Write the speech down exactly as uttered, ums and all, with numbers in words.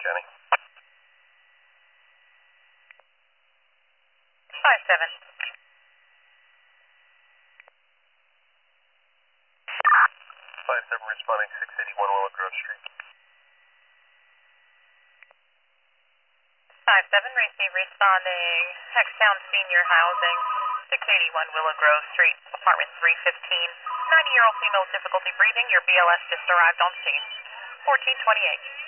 Jenny. Five seven. Five seven responding six eighty-one Willow Grove Street. Five seven receive responding Hextown Senior Housing, six eighty-one Willow Grove Street, apartment three fifteen. ninety-year-old female with difficulty breathing. Your B L S just arrived on scene. fourteen twenty-eight.